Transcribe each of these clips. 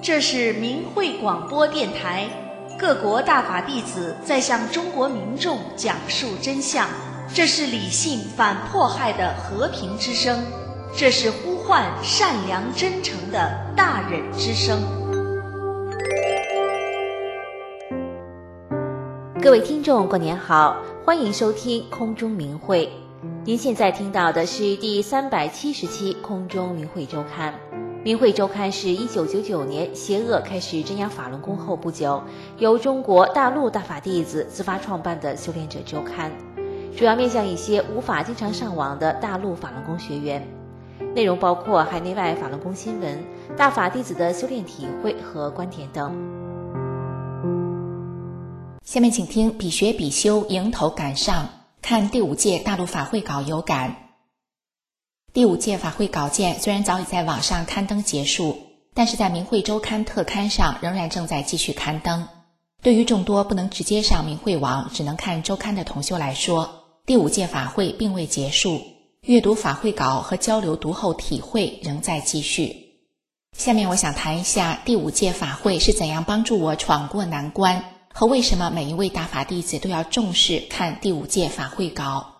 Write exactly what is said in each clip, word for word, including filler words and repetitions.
这是明慧广播电台，各国大法弟子在向中国民众讲述真相，这是理性反迫害的和平之声，这是呼唤善良真诚的大忍之声。 各位听众过年好，欢迎收听空中明慧。您现在听到的是第三百七十期空中明慧周刊。明慧周刊是一九九九年邪恶开始镇压法轮功后不久，由中国大陆大法弟子自发创办的修炼者周刊，主要面向一些无法经常上网的大陆法轮功学员。内容包括海内外法轮功新闻、大法弟子的修炼体会和观点等。 下面请听比学比修迎头赶上，看第五届大陆法会稿有感。第五届法会稿件虽然早已在网上刊登结束，但是在明慧周刊特刊上仍然正在继续刊登。对于众多不能直接上明慧网只能看周刊的同修来说，第五届法会并未结束，阅读法会稿和交流读后体会仍在继续。下面我想谈一下第五届法会是怎样帮助我闯过难关，和为什么每一位大法弟子都要重视看第五届法会稿。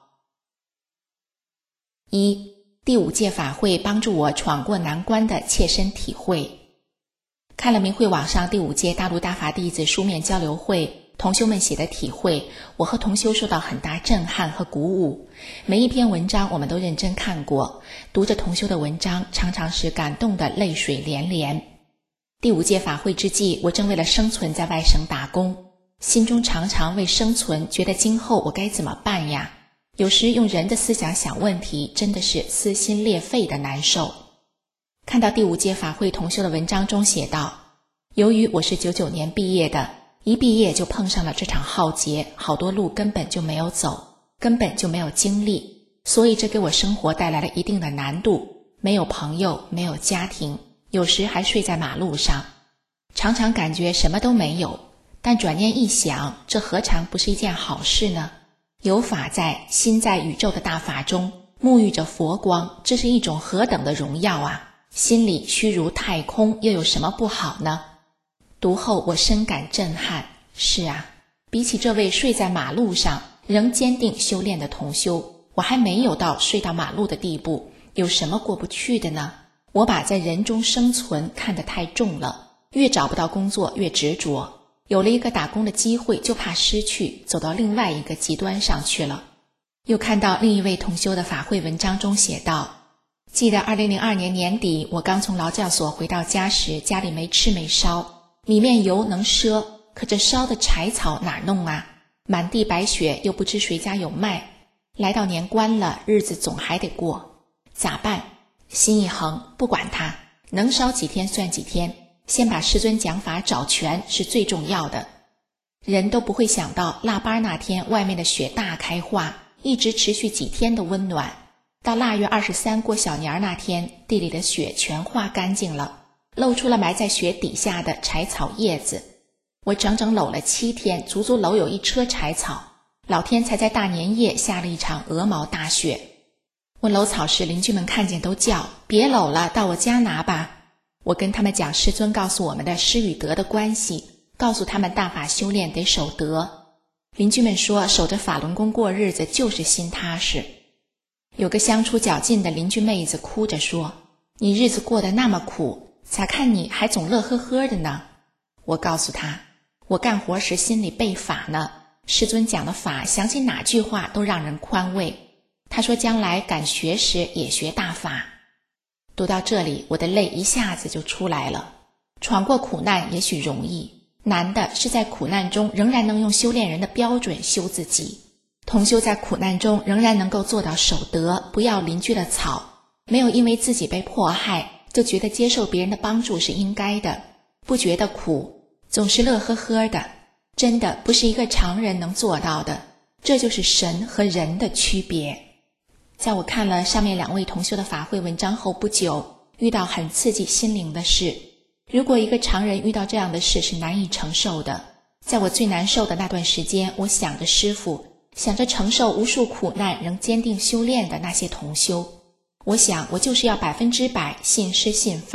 一、第五届法会帮助我闯过难关的切身体会。看了明慧网上第五届大陆大法弟子书面交流会同修们写的体会，我和同修受到很大震撼和鼓舞。每一篇文章我们都认真看过，读着同修的文章常常是感动的泪水连连。第五届法会之际，我正为了生存在外省打工，心中常常为生存觉得今后我该怎么办呀？有时用人的思想想问题，真的是撕心裂肺的难受。看到第五届法会同修的文章中写道，由于我是九九年毕业的，一毕业就碰上了这场浩劫，好多路根本就没有走，根本就没有经历，所以这给我生活带来了一定的难度，没有朋友，没有家庭，有时还睡在马路上，常常感觉什么都没有，但转念一想，这何尝不是一件好事呢？有法在，心在宇宙的大法中，沐浴着佛光，这是一种何等的荣耀啊！心里虚如太空，又有什么不好呢？读后我深感震撼。是啊，比起这位睡在马路上仍坚定修炼的同修，我还没有到睡到马路的地步，有什么过不去的呢？我把在人中生存看得太重了，越找不到工作越执着，有了一个打工的机会就怕失去，走到另外一个极端上去了。又看到另一位同修的法会文章中写道，记得二零零二年年底，我刚从劳教所回到家时，家里没吃没烧，米面油能赊，可这烧的柴草哪弄啊？满地白雪，又不知谁家有卖。来到年关了，日子总还得过，咋办？心一横，不管它，能烧几天算几天，先把师尊讲法找全是最重要的。人都不会想到腊八那天外面的雪大开化，一直持续几天的温暖，到腊月二十三过小年那天，地里的雪全化干净了，露出了埋在雪底下的柴草叶子。我整整搂了七天，足足搂有一车柴草，老天才在大年夜下了一场鹅毛大雪。我搂草时，邻居们看见都叫，别搂了，到我家拿吧。我跟他们讲师尊告诉我们的失与得的关系，告诉他们大法修炼得守德。邻居们说，守着法轮功过日子就是心踏实。有个相处较近的邻居妹子哭着说，你日子过得那么苦，咋看你还总乐呵呵的呢？我告诉她，我干活时心里背法呢，师尊讲的法想起哪句话都让人宽慰。他说将来敢学时也学大法。读到这里，我的泪一下子就出来了。闯过苦难也许容易，难的是在苦难中仍然能用修炼人的标准修自己。同修在苦难中仍然能够做到守德，不要邻居的草，没有因为自己被迫害就觉得接受别人的帮助是应该的，不觉得苦，总是乐呵呵的，真的不是一个常人能做到的，这就是神和人的区别。在我看了上面两位同修的法会文章后不久，遇到很刺激心灵的事。如果一个常人遇到这样的事是难以承受的。在我最难受的那段时间，我想着师父，想着承受无数苦难仍坚定修炼的那些同修，我想我就是要百分之百信师信法，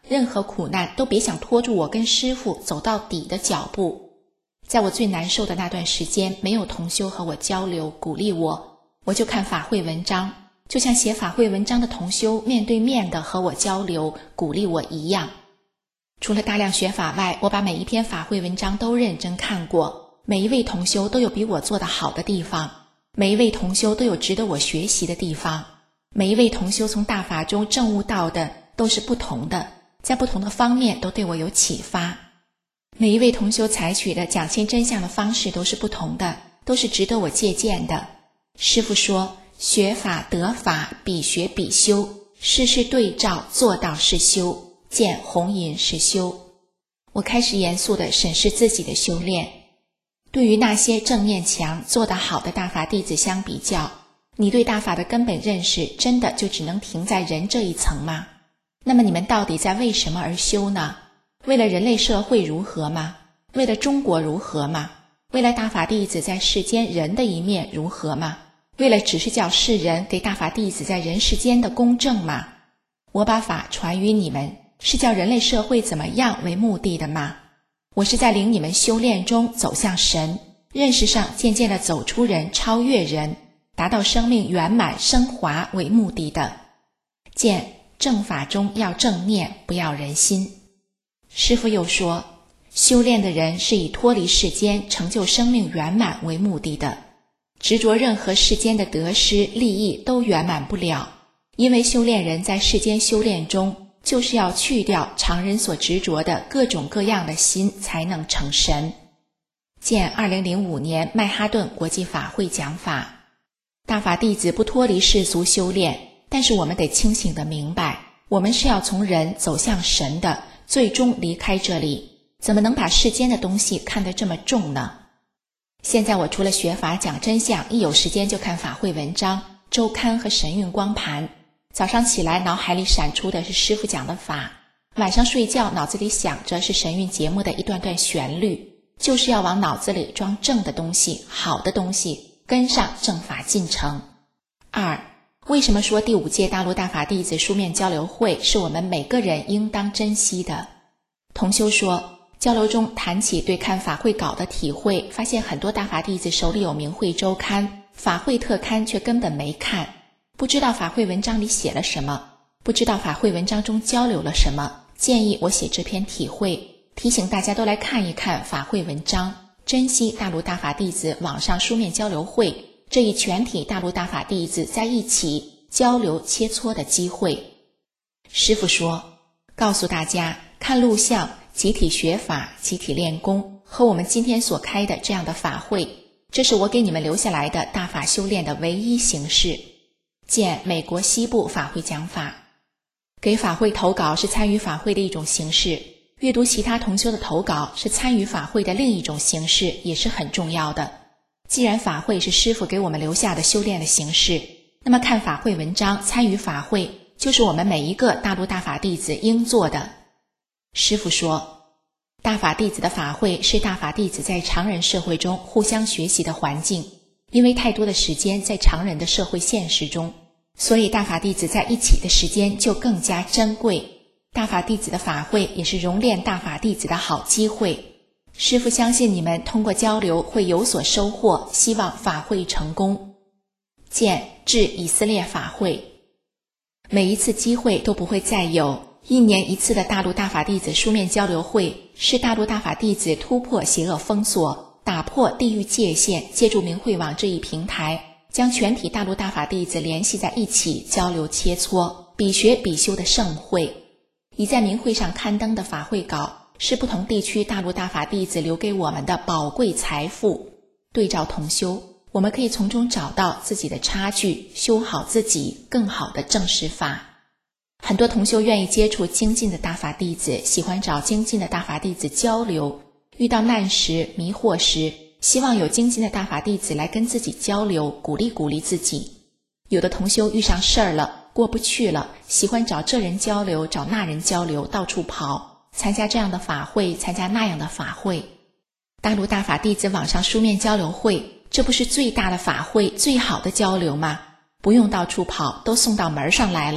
任何苦难都别想拖住我跟师父走到底的脚步。在我最难受的那段时间，没有同修和我交流鼓励我，我就看法会文章，就像写法会文章的同修面对面的和我交流鼓励我一样。除了大量学法外，我把每一篇法会文章都认真看过，每一位同修都有比我做得好的地方，每一位同修都有值得我学习的地方，每一位同修从大法中证悟到的都是不同的，在不同的方面都对我有启发。每一位同修采取的讲清真相的方式都是不同的，都是值得我借鉴的。师父说，学法得法，比学比修，事事对照，做到是修，见红引是修。我开始严肃地审视自己的修炼。对于那些正念强、做得好的大法弟子相比较，你对大法的根本认识真的就只能停在人这一层吗？那么你们到底在为什么而修呢？为了人类社会如何吗？为了中国如何吗？为了大法弟子在世间人的一面如何吗？为了只是叫世人给大法弟子在人世间的公正吗？我把法传于你们，是叫人类社会怎么样为目的的吗？我是在领你们修炼中走向神，认识上渐渐地走出人，超越人，达到生命圆满升华为目的的。见正法中要正念，不要人心。师父又说，修炼的人是以脱离世间成就生命圆满为目的的，执着任何世间的得失利益都圆满不了，因为修炼人在世间修炼中就是要去掉常人所执着的各种各样的心，才能成神。见二零零五年曼哈顿国际法会讲法。大法弟子不脱离世俗修炼，但是我们得清醒地明白，我们是要从人走向神的，最终离开这里，怎么能把世间的东西看得这么重呢？现在我除了学法讲真相，一有时间就看法会文章、周刊和神韵光盘。早上起来脑海里闪出的是师父讲的法，晚上睡觉脑子里想着是神韵节目的一段段旋律，就是要往脑子里装正的东西、好的东西，跟上正法进程。二，为什么说第五届大陆大法弟子书面交流会是我们每个人应当珍惜的？同修说，交流中谈起对看法会稿的体会，发现很多大法弟子手里有明慧周刊、法会特刊，却根本没看，不知道法会文章里写了什么，不知道法会文章中交流了什么。建议我写这篇体会，提醒大家都来看一看法会文章，珍惜大陆大法弟子网上书面交流会这一全体大陆大法弟子在一起交流切磋的机会。师父说，告诉大家看录像、集体学法、集体练功，和我们今天所开的这样的法会，这是我给你们留下来的大法修炼的唯一形式。见美国西部法会讲法。给法会投稿是参与法会的一种形式，阅读其他同修的投稿是参与法会的另一种形式，也是很重要的。既然法会是师父给我们留下的修炼的形式，那么看法会文章、参与法会就是我们每一个大陆大法弟子应做的。师父说，大法弟子的法会是大法弟子在常人社会中互相学习的环境，因为太多的时间在常人的社会现实中，所以大法弟子在一起的时间就更加珍贵。大法弟子的法会也是熔炼大法弟子的好机会。师父相信你们通过交流会有所收获，希望法会成功。见致以色列法会。每一次机会都不会再有，一年一次的大陆大法弟子书面交流会是大陆大法弟子突破邪恶封锁，打破地域界限，借助明慧网这一平台，将全体大陆大法弟子联系在一起，交流切磋，比学比修的盛会。已在明慧上刊登的法会稿是不同地区大陆大法弟子留给我们的宝贵财富，对照同修，我们可以从中找到自己的差距，修好自己，更好的证实法。很多同修愿意接触精进的大法弟子，喜欢找精进的大法弟子交流，遇到难时、迷惑时，希望有精进的大法弟子来跟自己交流，鼓励鼓励自己。有的同修遇上事儿了，过不去了，喜欢找这人交流，找那人交流，到处跑，参加这样的法会，参加那样的法会。大陆大法弟子网上书面交流会，这不是最大的法会，最好的交流吗？不用到处跑，都送到门上来了。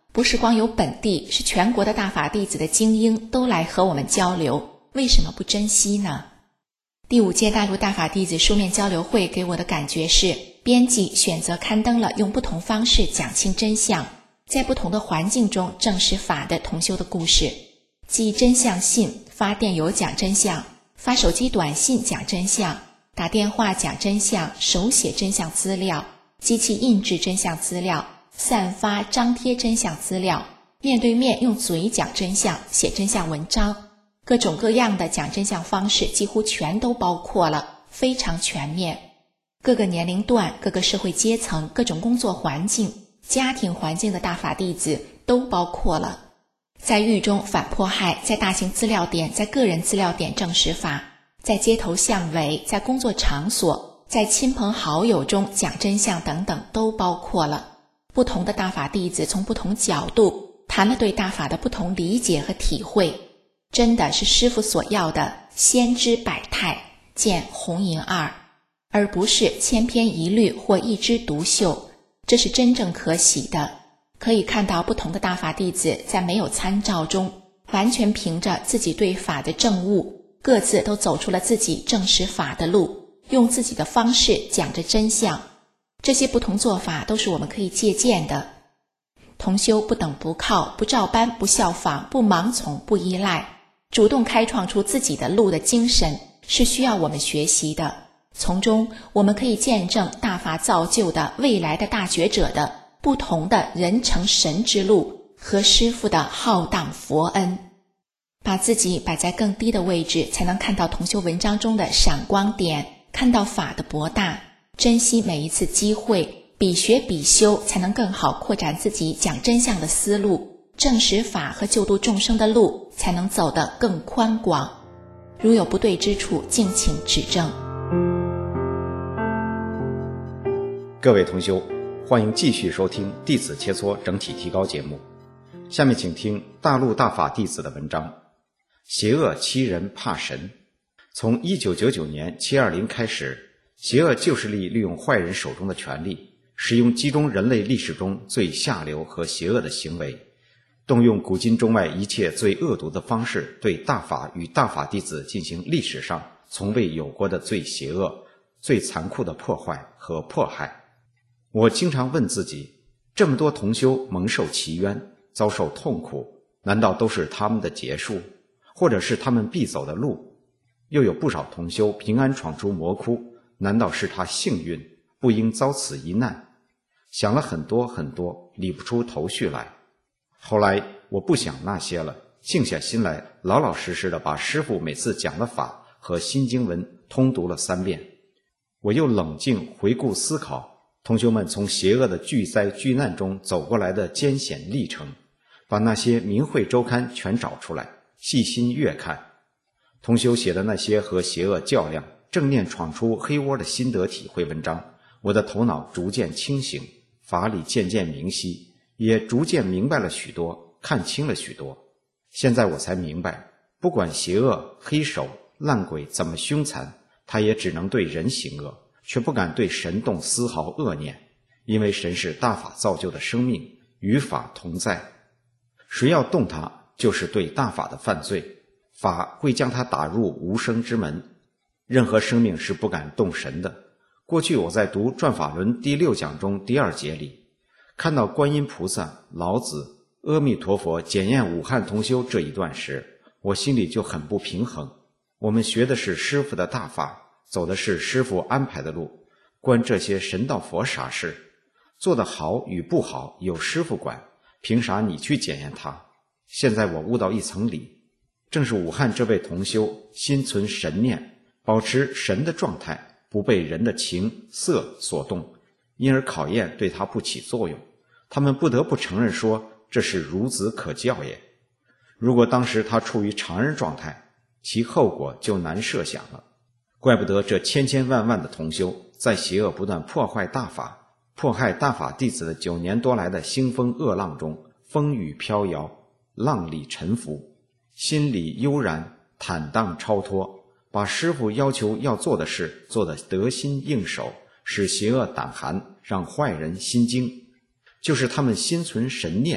不是光有本地，是全国的大法弟子的精英都来和我们交流，为什么不珍惜呢？第五届大陆大法弟子书面交流会给我的感觉是，编辑选择刊登了用不同方式讲清真相，在不同的环境中证实法的同修的故事，寄真相信、发电邮讲真相、发手机短信讲真相、打电话讲真相、手写真相资料、机器印制真相资料、散发张贴真相资料、面对面用嘴讲真相、写真相文章，各种各样的讲真相方式几乎全都包括了，非常全面。各个年龄段、各个社会阶层、各种工作环境、家庭环境的大法弟子都包括了。在狱中反迫害，在大型资料点、在个人资料点证实法，在街头巷尾、在工作场所、在亲朋好友中讲真相等等都包括了。不同的大法弟子从不同角度谈了对大法的不同理解和体会，真的是师父所要的先知百态，见红银二，而不是千篇一律或一枝独秀，这是真正可喜的。可以看到不同的大法弟子在没有参照中，完全凭着自己对法的证悟，各自都走出了自己证实法的路，用自己的方式讲着真相。这些不同做法都是我们可以借鉴的。同修不等不靠，不照搬，不效仿，不盲从，不依赖，主动开创出自己的路的精神是需要我们学习的，从中我们可以见证大法造就的未来的大觉者的不同的人成神之路和师父的浩荡佛恩。把自己摆在更低的位置，才能看到同修文章中的闪光点，看到法的博大，珍惜每一次机会，比学比修，才能更好扩展自己讲真相的思路，证实法和救度众生的路才能走得更宽广。如有不对之处，敬请指正。 各位同修，欢迎继续收听弟子切磋整体提高节目。下面请听大陆大法弟子的文章，邪恶欺人怕神。从一九九九年七二零开始，邪恶旧势力利用坏人手中的权力，使用集中人类历史中最下流和邪恶的行为，动用古今中外一切最恶毒的方式，对大法与大法弟子进行历史上从未有过的最邪恶、最残酷的破坏和迫害。我经常问自己，这么多同修蒙受其冤，遭受痛苦，难道都是他们的结束，或者是他们必走的路？又有不少同修平安闯出魔窟，难道是他幸运，不应遭此一难？想了很多很多，理不出头绪来。后来我不想那些了，静下心来，老老实实的把师父每次讲的法和新经文通读了三遍。我又冷静回顾思考同修们从邪恶的巨灾巨难中走过来的艰险历程，把那些明慧周刊全找出来，细心阅看。同修写的那些和邪恶较量、正面闯出黑窝的心得体会文章，我的头脑逐渐清醒，法理渐渐明晰，也逐渐明白了许多，看清了许多。现在我才明白，不管邪恶、黑手、烂鬼怎么凶残，他也只能对人行恶，却不敢对神动丝毫恶念，因为神是大法造就的生命，与法同在，谁要动他，就是对大法的犯罪，法会将他打入无生之门。任何生命是不敢动神的。过去我在读《转法轮》第六讲中第二节里，看到观音菩萨、老子、阿弥陀佛检验武汉同修这一段时，我心里就很不平衡。我们学的是师父的大法，走的是师父安排的路，关这些神道佛啥事？做得好与不好有师父管，凭啥你去检验他？现在我悟到一层理，正是武汉这位同修心存神念，保持神的状态，不被人的情色所动，因而考验对他不起作用。他们不得不承认说，这是孺子可教也。如果当时他处于常人状态，其后果就难设想了。怪不得这千千万万的同修在邪恶不断破坏大法、迫害大法弟子的九年多来的腥风恶浪中，风雨飘摇，浪里沉浮，心里悠然坦荡超脱，把师父要求要做的事做得得心应手，使邪恶胆寒，让坏人心惊。就是他们心存神念，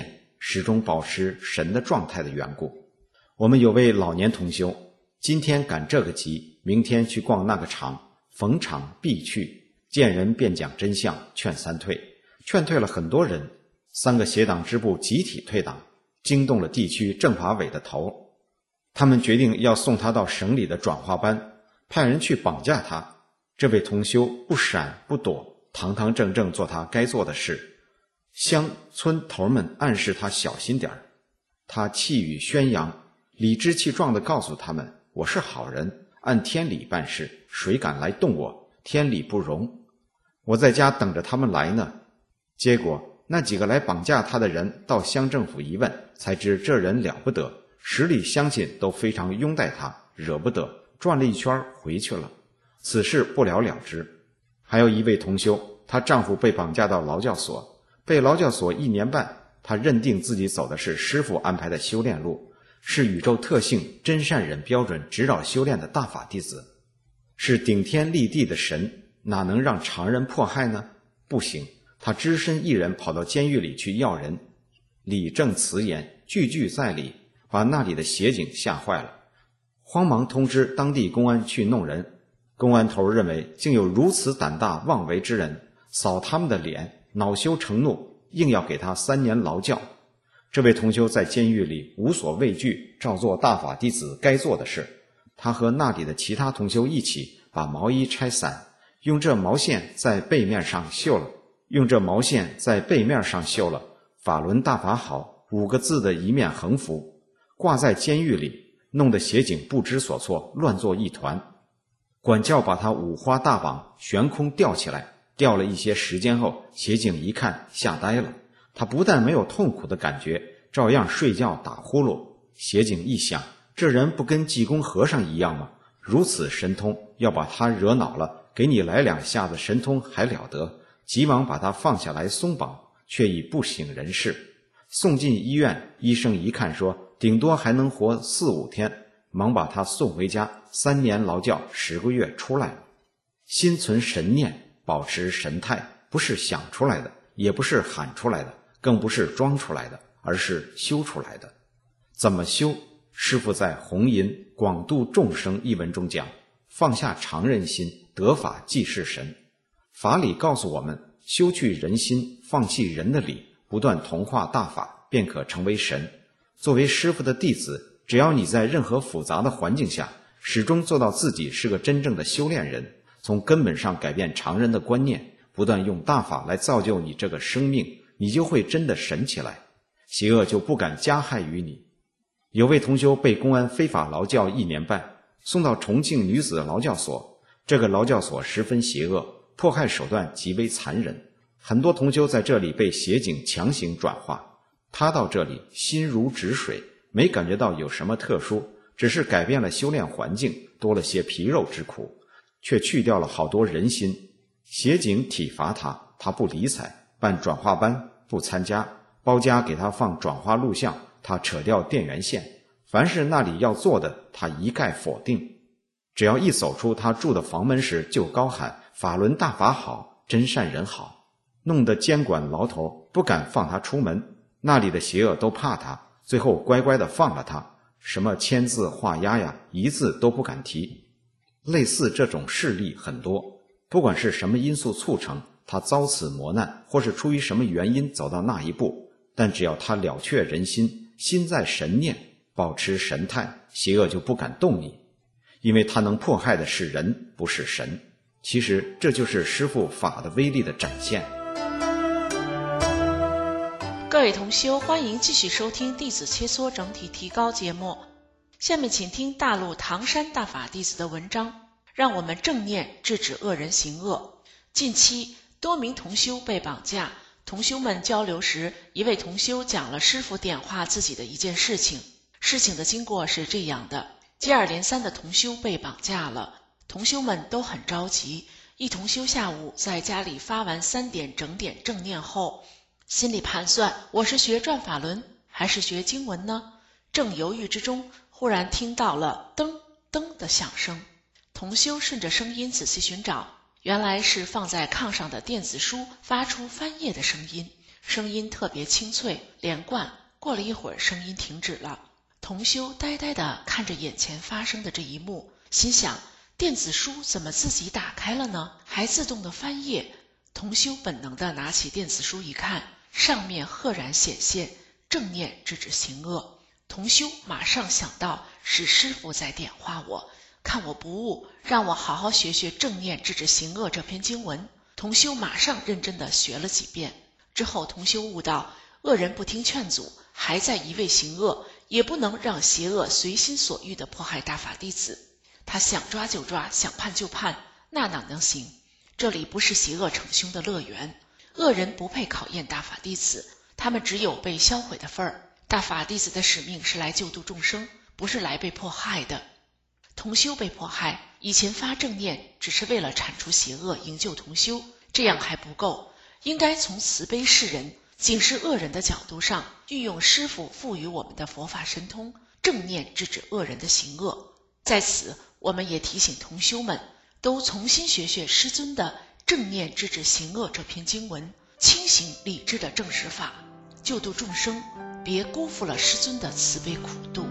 始终保持神的状态的缘故。我们有位老年同修，今天赶这个集，明天去逛那个场，逢场必去，见人便讲真相，劝三退，劝退了很多人，三个邪党支部集体退党，惊动了地区政法委的头。他们决定要送他到省里的转化班，派人去绑架他。这位同修不闪不躲，堂堂正正做他该做的事。乡村头们暗示他小心点儿，他气宇轩扬，理直气壮地告诉他们，我是好人，按天理办事，谁敢来动我，天理不容。我在家等着他们来呢。结果那几个来绑架他的人到乡政府一问，才知这人了不得，十里乡亲都非常拥戴他，惹不得，转了一圈回去了。此事不了了之。还有一位同修，她丈夫被绑架到劳教所，被劳教所一年半，她认定自己走的是师父安排的修炼路，是宇宙特性真善忍标准指导修炼的大法弟子，是顶天立地的神，哪能让常人迫害呢？不行，她只身一人跑到监狱里去要人，理正辞严，句句在理，把那里的协警吓坏了，慌忙通知当地公安去弄人。公安头认为竟有如此胆大妄为之人，扫他们的脸，恼羞成怒，硬要给他三年劳教。这位同修在监狱里无所畏惧，照做大法弟子该做的事。他和那里的其他同修一起把毛衣拆散，用这毛线在背面上绣了用这毛线在背面上绣了法轮大法好五个字的一面横幅，挂在监狱里，弄得协警不知所措，乱作一团。管教把他五花大绑，悬空吊起来，吊了一些时间后，协警一看吓呆了，他不但没有痛苦的感觉，照样睡觉打呼噜。协警一想，这人不跟济公和尚一样吗？如此神通，要把他惹恼了，给你来两下子神通还了得，急忙把他放下来松绑，却已不省人事。送进医院，医生一看说顶多还能活四五天，忙把他送回家，三年劳教十个月出来了。心存神念，保持神态，不是想出来的，也不是喊出来的，更不是装出来的，而是修出来的。怎么修？师父在《弘淫广度众生》一文中讲，放下常人心，得法即是神。法理告诉我们，修去人心，放弃人的理，不断同化大法，便可成为神。作为师父的弟子，只要你在任何复杂的环境下，始终做到自己是个真正的修炼人，从根本上改变常人的观念，不断用大法来造就你这个生命，你就会真的神起来，邪恶就不敢加害于你。有位同修被公安非法劳教一年半，送到重庆女子劳教所。这个劳教所十分邪恶，迫害手段极为残忍，很多同修在这里被协警强行转化。他到这里心如止水，没感觉到有什么特殊，只是改变了修炼环境，多了些皮肉之苦，却去掉了好多人心。协警体罚他，他不理睬，办转化班不参加，包家给他放转化录像，他扯掉电源线，凡是那里要做的，他一概否定。只要一走出他住的房门时，就高喊法轮大法好，真善人好，弄得监管牢头不敢放他出门，那里的邪恶都怕他，最后乖乖地放了他，什么签字画押呀，一字都不敢提。类似这种事例很多，不管是什么因素促成他遭此磨难，或是出于什么原因走到那一步，但只要他了却人心，心在神念，保持神态，邪恶就不敢动你，因为他能迫害的是人，不是神。其实这就是师父法的威力的展现。 各位同修，欢迎继续收听弟子切磋整体提高节目。下面请听大陆唐山大法弟子的文章，让我们正念制止恶人行恶。近期多名同修被绑架，同修们交流时，一位同修讲了师父点化自己的一件事情。事情的经过是这样的，接二连三的同修被绑架了，同修们都很着急。一同修下午在家里发完三点整点正念后，心里盘算，我是学转法轮还是学经文呢？正犹豫之中，忽然听到了噔噔的响声。同修顺着声音仔细寻找，原来是放在炕上的电子书发出翻页的声音，声音特别清脆连贯， 过了一会儿，声音停止了。同修呆呆地看着眼前发生的这一幕，心想，电子书怎么自己打开了呢？还自动的翻页。同修本能地拿起电子书一看，上面赫然显现正念制止行恶。同修马上想到是师父在点化我，看我不悟，让我好好学学正念制止行恶这篇经文。同修马上认真地学了几遍。之后同修悟到，恶人不听劝阻，还在一味行恶，也不能让邪恶随心所欲地迫害大法弟子。他想抓就抓，想判就判，那哪能行？这里不是邪恶逞凶的乐园，恶人不配考验大法弟子，他们只有被销毁的份儿。大法弟子的使命是来救度众生，不是来被迫害的。同修被迫害，以前发正念只是为了铲除邪恶，营救同修，这样还不够，应该从慈悲世人、警示恶人的角度上，运用师父赋予我们的佛法神通，正念制止恶人的行恶。在此，我们也提醒同修们，都重新学学师尊的正念制止行恶这篇经文，清醒理智的正实法，救度众生，别辜负了师尊的慈悲苦度。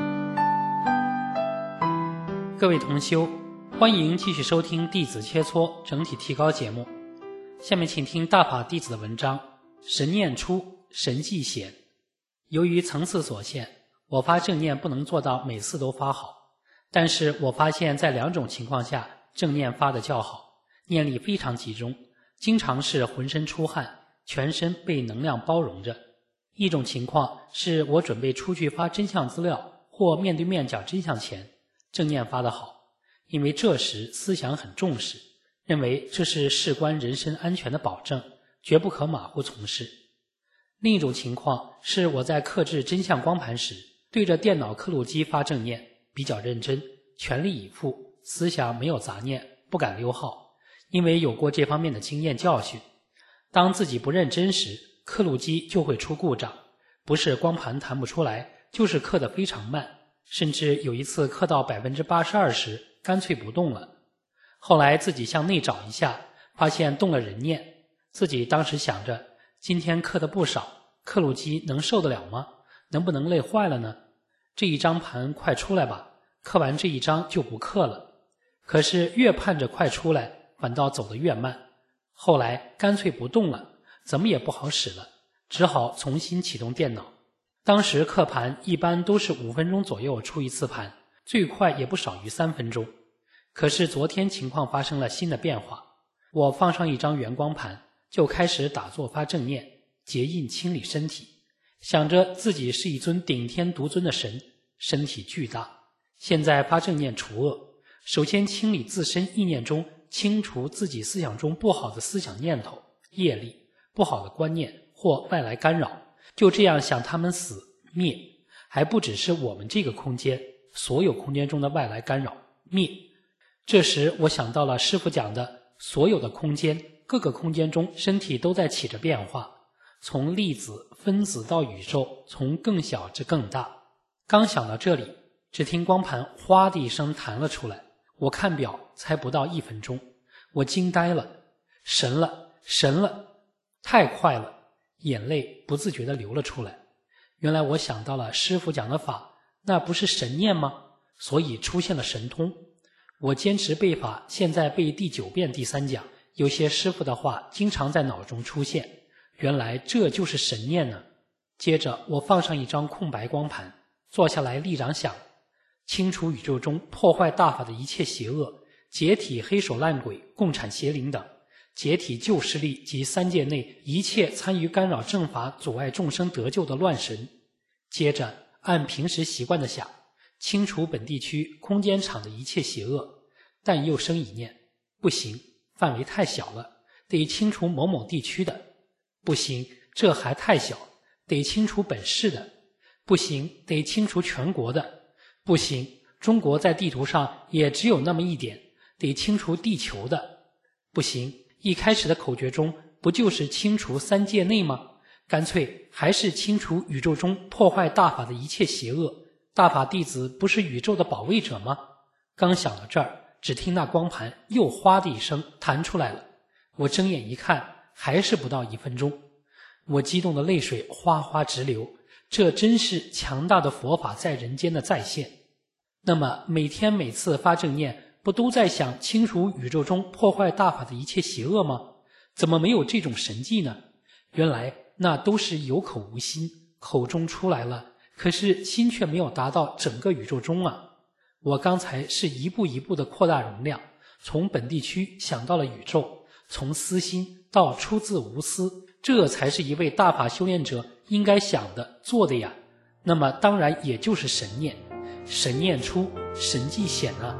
各位同修，欢迎继续收听弟子切磋整体提高节目。下面请听大法弟子的文章，神念出，神迹显。由于层次所限，我发正念不能做到每次都发好，但是我发现在两种情况下正念发得较好，念力非常集中，经常是浑身出汗，全身被能量包容着。一种情况是我准备出去发真相资料或面对面讲真相前，正念发得好，因为这时思想很重视，认为这是事关人身安全的保证，绝不可马虎从事。另一种情况是我在刻制真相光盘时，对着电脑刻录机发正念，比较认真，全力以赴，思想没有杂念，不敢溜号，因为有过这方面的经验教训。当自己不认真时，刻录机就会出故障，不是光盘弹不出来，就是刻得非常慢，甚至有一次刻到 百分之八十二 时干脆不动了。后来自己向内找一下，发现动了人念，自己当时想着今天刻的不少，刻录机能受得了吗？能不能累坏了呢？这一张盘快出来吧，刻完这一张就不刻了。可是越盼着快出来，反倒走得越慢。后来干脆不动了，怎么也不好使了，只好重新启动电脑。当时刻盘一般都是五分钟左右出一次盘，最快也不少于三分钟。可是昨天情况发生了新的变化，我放上一张圆光盘，就开始打坐发正念，结印清理身体，想着自己是一尊顶天独尊的神，身体巨大。现在发正念除恶，首先清理自身意念中，清除自己思想中不好的思想念头、业力、不好的观念或外来干扰，就这样想他们死灭，还不只是我们这个空间，所有空间中的外来干扰灭。这时我想到了师父讲的，所有的空间，各个空间中身体都在起着变化，从粒子、分子到宇宙，从更小至更大。刚想到这里，只听光盘哗的一声弹了出来，我看表才不到一分钟，我惊呆了，神了，神了，太快了，眼泪不自觉地流了出来。原来我想到了师父讲的法，那不是神念吗？所以出现了神通。我坚持背法，现在背第九遍第三讲，有些师父的话经常在脑中出现，原来这就是神念呢。接着我放上一张空白光盘，坐下来立掌想，清除宇宙中破坏大法的一切邪恶，解体黑手烂鬼、共产邪灵等，解体旧势力及三界内一切参与干扰正法、阻碍众生得救的乱神。接着按平时习惯的想，清除本地区空间场的一切邪恶，但又生一念，不行，范围太小了，得清除某某地区的，不行，这还太小，得清除本市的，不行，得清除全国的，不行，中国在地图上也只有那么一点，得清除地球的，不行，一开始的口诀中不就是清除三界内吗？干脆还是清除宇宙中破坏大法的一切邪恶，大法弟子不是宇宙的保卫者吗？刚想到这儿，只听那光盘又哗的一声弹出来了，我睁眼一看，还是不到一分钟，我激动的泪水哗哗直流， 这真是强大的佛法在人间的再现。那么每天每次发正念，不都在想清除宇宙中破坏大法的一切邪恶吗？怎么没有这种神迹呢？原来那都是有口无心，口中出来了，可是心却没有达到整个宇宙中啊。我刚才是一步一步的扩大容量，从本地区想到了宇宙，从私心到出自无私，这才是一位大法修炼者应该想的做的呀。那么当然也就是神念，神念出，神迹显啊。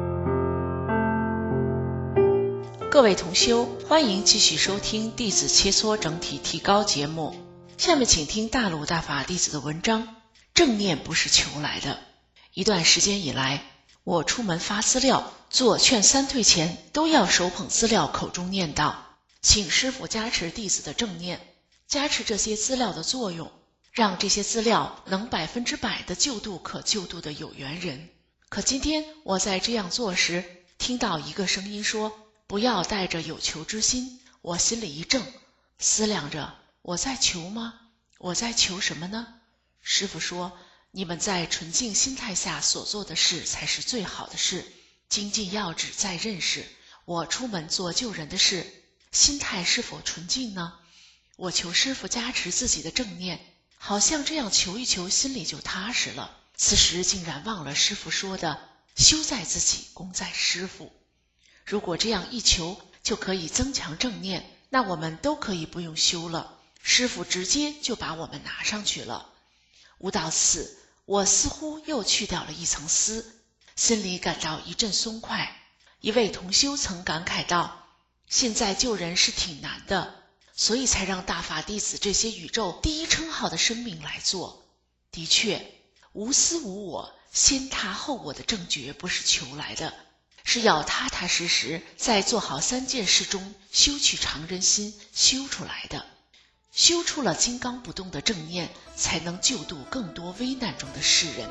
各位同修，欢迎继续收听弟子切磋整体提高节目。下面请听大陆大法弟子的文章，正念不是求来的。一段时间以来，我出门发资料，做劝三退前都要手捧资料，口中念叨，请师父加持弟子的正念，加持这些资料的作用，让这些资料能百分之百的救度可救度的有缘人。可今天我在这样做时，听到一个声音说，不要带着有求之心。我心里一怔，思量着，我在求吗？我在求什么呢？师父说，你们在纯净心态下所做的事才是最好的事，精进要旨在认识。我出门做救人的事，心态是否纯净呢？我求师父加持自己的正念，好像这样求一求，心里就踏实了。此时竟然忘了师父说的，修在自己，功在师父。如果这样一求就可以增强正念，那我们都可以不用修了，师父直接就把我们拿上去了。悟到此，我似乎又去掉了一层丝，心里感到一阵松快。一位同修曾感慨道，现在救人是挺难的，所以才让大法弟子这些宇宙第一称号的生命来做。的确，无私无我，先他后我的正觉不是求来的，是要踏踏实实在做好三件事中修取常人心修出来的。修出了金刚不动的正念，才能救度更多危难中的世人。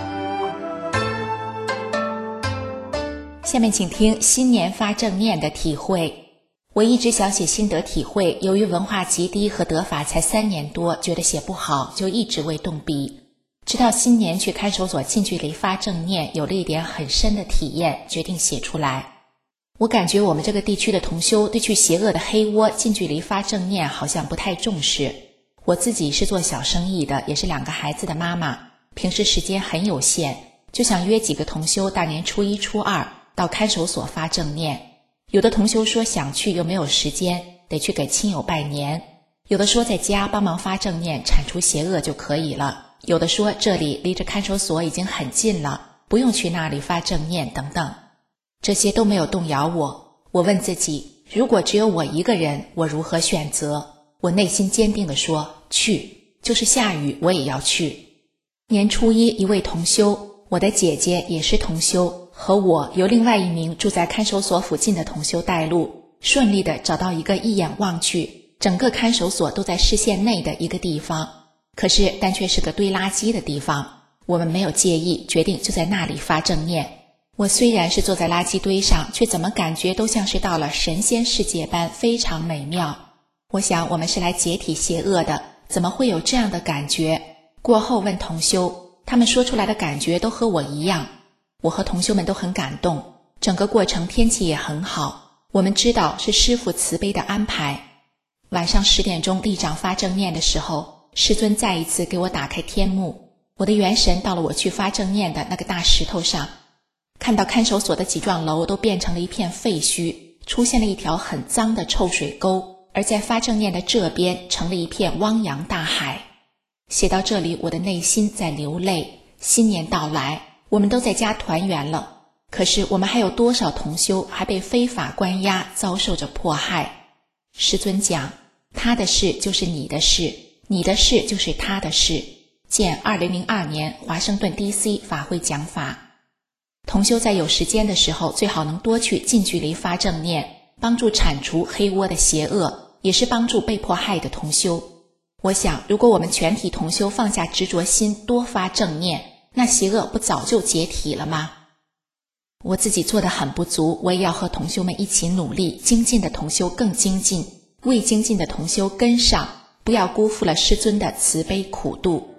下面请听新年发正念的体会。我一直想写心得体会，由于文化极低和得法才三年多，觉得写不好，就一直未动笔。直到新年去看守所近距离发正念，有了一点很深的体验，决定写出来。我感觉我们这个地区的同修对去邪恶的黑窝近距离发正念好像不太重视。我自己是做小生意的，也是两个孩子的妈妈，平时时间很有限，就想约几个同修大年初一初二到看守所发正念。有的同修说想去又没有时间，得去给亲友拜年；有的说在家帮忙发正念铲除邪恶就可以了；有的说这里离着看守所已经很近了，不用去那里发正念等等。这些都没有动摇我。我问自己，如果只有我一个人，我如何选择？我内心坚定地说，去，就是下雨我也要去。年初一，一位同修，我的姐姐也是同修，和我由另外一名住在看守所附近的同修带路，顺利地找到一个一眼望去整个看守所都在视线内的一个地方，可是但却是个堆垃圾的地方。我们没有介意，决定就在那里发正念。我虽然是坐在垃圾堆上，却怎么感觉都像是到了神仙世界般非常美妙。我想我们是来解体邪恶的，怎么会有这样的感觉？过后问同修，他们说出来的感觉都和我一样。我和同修们都很感动，整个过程天气也很好，我们知道是师父慈悲的安排。晚上十点钟立掌发正念的时候，师尊再一次给我打开天幕，我的元神到了我去发正念的那个大石头上，看到看守所的几幢楼都变成了一片废墟，出现了一条很脏的臭水沟，而在发正念的这边成了一片汪洋大海。写到这里，我的内心在流泪。新年到来，我们都在家团圆了，可是我们还有多少同修还被非法关押，遭受着迫害？师尊讲，他的事就是你的事，你的事就是他的事。见二零零二年华盛顿 D C 法会讲法。同修在有时间的时候，最好能多去近距离发正念，帮助铲除黑窝的邪恶，也是帮助被迫害的同修。我想，如果我们全体同修放下执着心，多发正念，那邪恶不早就解体了吗？我自己做得很不足，我也要和同修们一起努力，精进的同修更精进，未精进的同修跟上，不要辜负了师尊的慈悲苦度，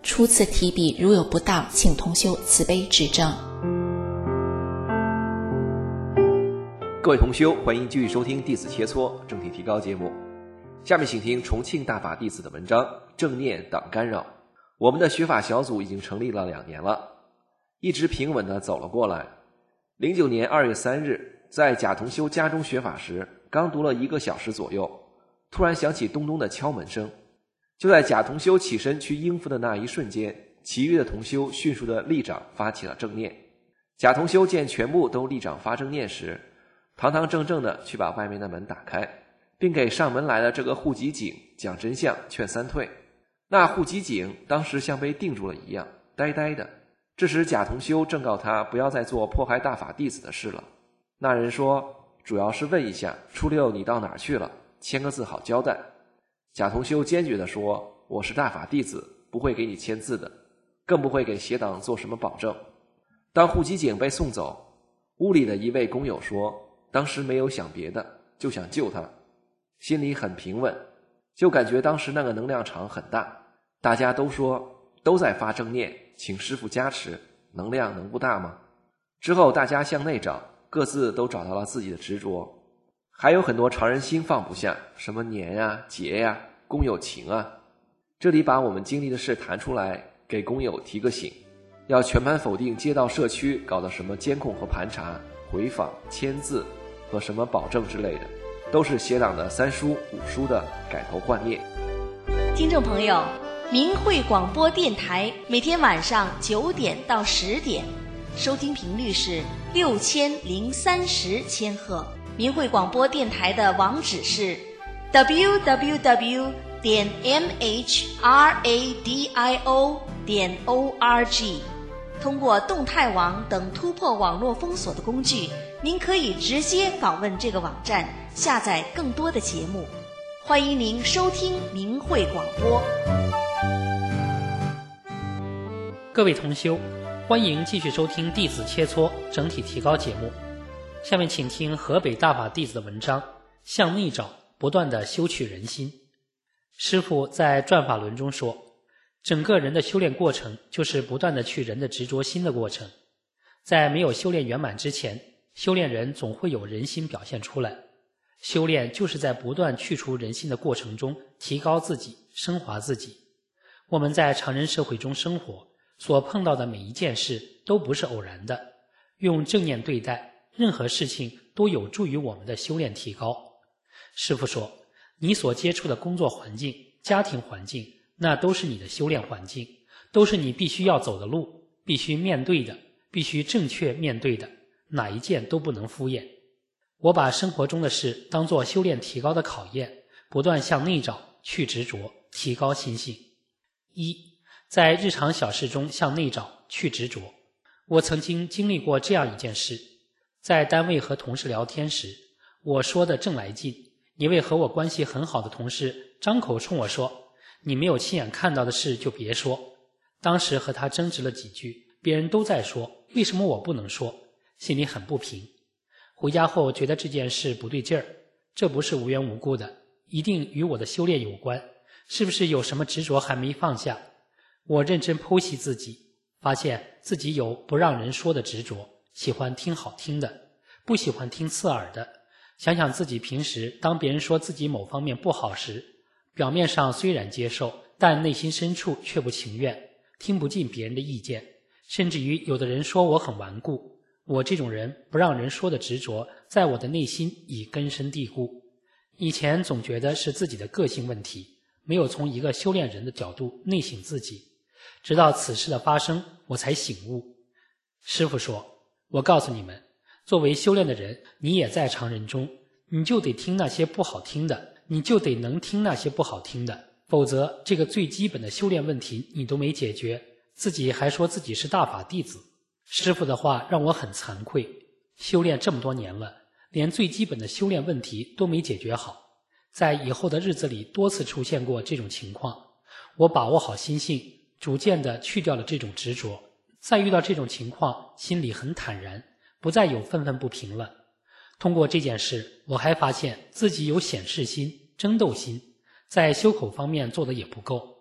初次提笔如有不当，请同修慈悲指正。 各位同修，欢迎继续收听弟子切磋正题提高节目。下面请听重庆大法弟子的文章《正念挡干扰》。我们的学法小组已经成立了两年了，一直平稳地走了过来。零九年二月三日，在贾同修家中学法时，刚读了一个小时左右，突然响起咚咚的敲门声。就在贾同修起身去应付的那一瞬间，其余的同修迅速地立掌发起了正念。贾同修见全部都立掌发正念时，堂堂正正地去把外面的门打开，并给上门来的这个户籍警讲真相，劝三退。那户籍警当时像被定住了一样，呆呆的。这时贾同修正告他不要再做迫害大法弟子的事了。那人说，主要是问一下初六你到哪儿去了，签个字好交代。贾同修坚决地说，我是大法弟子，不会给你签字的，更不会给邪党做什么保证。当户籍警被送走，屋里的一位工友说，当时没有想别的，就想救他，心里很平稳，就感觉当时那个能量场很大。大家都说都在发正念，请师父加持，能量能不大吗？之后大家向内找，各自都找到了自己的执着，还有很多常人心放不下，什么年啊节呀、啊、公有情啊。这里把我们经历的事谈出来，给工友提个醒，要全盘否定街道社区搞的什么监控和盘查、回访、签字和什么保证之类的，都是邪党的三书五书的改头换面。 听众朋友，明慧广播电台每天晚上九点到十点，收听频率是六千零三十千赫。明慧广播电台的网址是 double-u double-u double-u 点 m h radio 点 org。通过动态网等突破网络封锁的工具，您可以直接访问这个网站，下载更多的节目。欢迎您收听明慧广播。 各位同修，欢迎继续收听弟子切磋整体提高节目。下面请听河北大法弟子的文章，向内找，不断地修取人心。师父在转法轮中说，整个人的修炼过程就是不断地去人的执着心的过程。在没有修炼圆满之前，修炼人总会有人心表现出来。修炼就是在不断去除人心的过程中提高自己，升华自己。我们在常人社会中生活，所碰到的每一件事都不是偶然的，用正念对待，任何事情都有助于我们的修炼提高。师父说，你所接触的工作环境、家庭环境，那都是你的修炼环境，都是你必须要走的路，必须面对的，必须正确面对的，哪一件都不能敷衍。我把生活中的事当作修炼提高的考验，不断向内找，去执着，提高心性。一，在日常小事中向内找，去执着。我曾经经历过这样一件事，在单位和同事聊天时，我说的正来劲，一位和我关系很好的同事张口冲我说，你没有亲眼看到的事就别说。当时和他争执了几句，别人都在说，为什么我不能说？心里很不平。回家后觉得这件事不对劲儿，这不是无缘无故的，一定与我的修炼有关，是不是有什么执着还没放下？我认真剖析自己，发现自己有不让人说的执着，喜欢听好听的，不喜欢听刺耳的。想想自己平时当别人说自己某方面不好时，表面上虽然接受，但内心深处却不情愿，听不进别人的意见，甚至于有的人说我很顽固。我这种人不让人说的执着，在我的内心已根深蒂固。以前总觉得是自己的个性问题，没有从一个修炼人的角度内省自己。直到此事的发生，我才醒悟。师父说，我告诉你们，作为修炼的人，你也在常人中，你就得听那些不好听的，你就得能听那些不好听的，否则这个最基本的修炼问题你都没解决，自己还说自己是大法弟子。师父的话让我很惭愧，修炼这么多年了，连最基本的修炼问题都没解决好。在以后的日子里多次出现过这种情况，我把握好心性，逐渐地去掉了这种执着，再遇到这种情况，心里很坦然，不再有愤愤不平了。通过这件事，我还发现自己有显示心、争斗心，在修口方面做的也不够。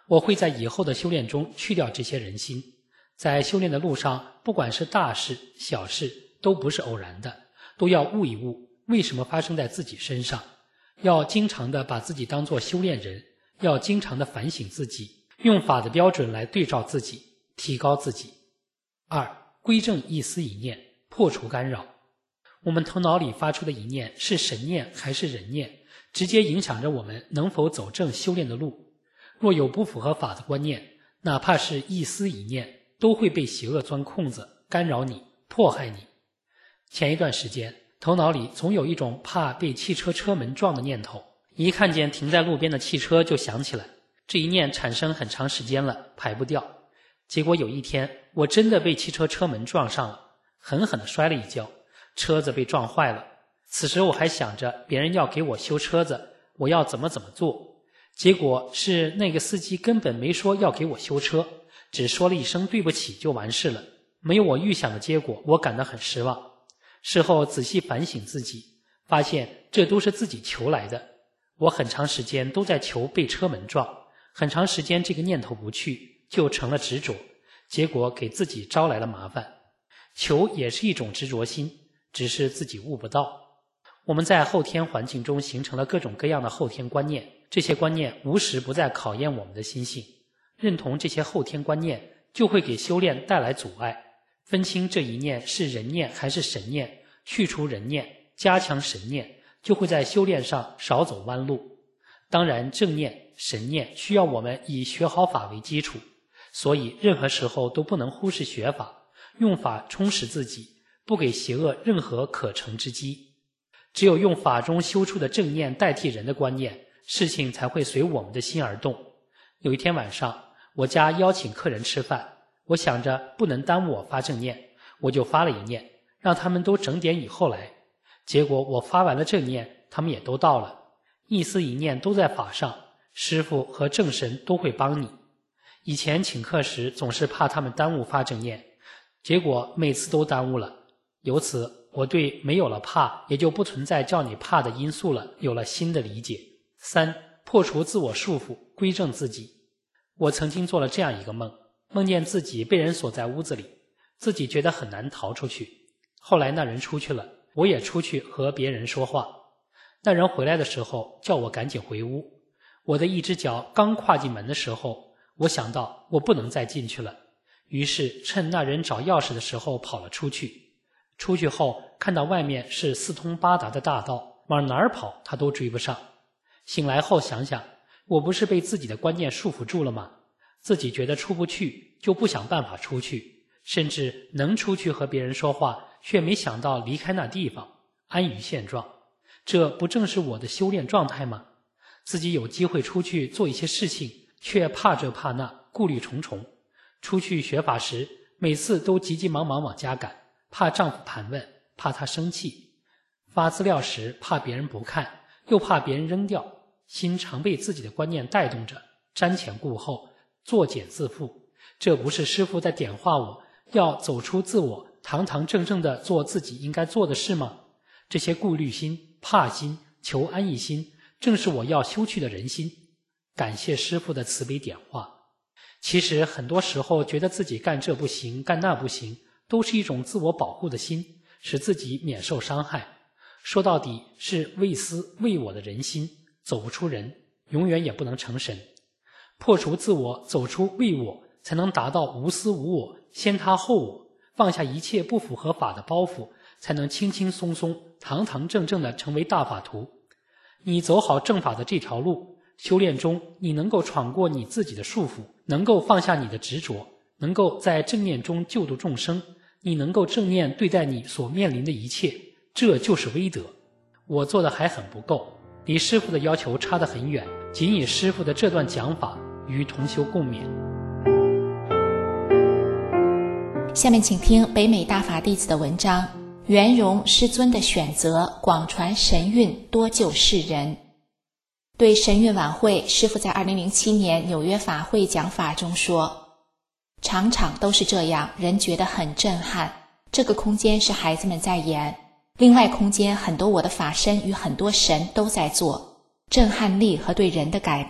我会在以后的修炼中去掉这些人心。在修炼的路上，不管是大事小事，都不是偶然的，都要悟一悟为什么发生在自己身上，要经常的把自己当作修炼人，要经常的反省自己，用法的标准来对照自己，提高自己。二、归正一思一念，破除干扰。我们头脑里发出的一念是神念还是人念，直接影响着我们能否走正修炼的路。若有不符合法的观念，哪怕是一思一念，都会被邪恶钻空子，干扰你，迫害你。前一段时间，头脑里总有一种怕被汽车车门撞的念头，一看见停在路边的汽车就想起来，这一念产生很长时间了，排不掉。结果有一天，我真的被汽车车门撞上了，狠狠地摔了一跤，车子被撞坏了。此时我还想着别人要给我修车子，我要怎么怎么做。结果是那个司机根本没说要给我修车，只说了一声对不起就完事了，没有我预想的结果，我感到很失望。事后仔细反省自己，发现这都是自己求来的。我很长时间都在求被车门撞，很长时间这个念头不去，就成了执着，结果给自己招来了麻烦。求也是一种执着心，只是自己悟不到。我们在后天环境中形成了各种各样的后天观念，这些观念无时不在考验我们的心性。认同这些后天观念，就会给修炼带来阻碍。分清这一念是人念还是神念，去除人念，加强神念，就会在修炼上少走弯路。当然，正念、神念需要我们以学好法为基础，所以任何时候都不能忽视学法，用法充实自己，不给邪恶任何可乘之机。只有用法中修出的正念代替人的观念，事情才会随我们的心而动。有一天晚上，我家邀请客人吃饭，我想着不能耽误我发正念，我就发了一念，让他们都整点以后来。结果我发完了正念，他们也都到了，一思一念都在法上，师父和正神都会帮你。以前请客时总是怕他们耽误发正念，结果每次都耽误了。由此我对没有了怕，也就不存在叫你怕的因素了，有了新的理解。三、破除自我束缚，归正自己。我曾经做了这样一个梦，梦见自己被人锁在屋子里，自己觉得很难逃出去。后来那人出去了，我也出去和别人说话。那人回来的时候叫我赶紧回屋，我的一只脚刚跨进门的时候，我想到我不能再进去了，于是趁那人找钥匙的时候跑了出去。出去后看到外面是四通八达的大道，往哪儿跑他都追不上。醒来后想想，我不是被自己的观念束缚住了吗？自己觉得出不去，就不想办法出去，甚至能出去和别人说话，却没想到离开那地方，安于现状。这不正是我的修炼状态吗？自己有机会出去做一些事情，却怕这怕那，顾虑重重。出去学法时，每次都急急忙忙往家赶，怕丈夫盘问，怕他生气。发资料时怕别人不看，又怕别人扔掉，心常被自己的观念带动着，瞻前顾后，作茧自缚。这不是师父在点化我，要走出自我，堂堂正正地做自己应该做的事吗？这些顾虑心、怕心、求安逸心，正是我要修去的人心。感谢师父的慈悲点化。其实很多时候觉得自己干这不行，干那不行，都是一种自我保护的心，使自己免受伤害。说到底是为私为我的人心，走不出人，永远也不能成神。破除自我，走出为我，才能达到无私无我，先他后我，放下一切不符合法的包袱，才能轻轻松松、堂堂正正地成为大法徒。你走好正法的这条路，修炼中你能够闯过你自己的束缚，能够放下你的执着，能够在正念中救度众生，你能够正念对待你所面临的一切，这就是威德。我做的还很不够，离师父的要求差得很远，仅以师父的这段讲法与同修共勉。 下面请听北美大法弟子的文章，圆融师尊的选择，广传神韵，多救世人。对神韵晚会，师父在二零零七年纽约法会讲法中说，场场都是这样，人觉得很震撼。这个空间是孩子们在演，另外空间很多我的法身与很多神都在做，震撼力和对人的改变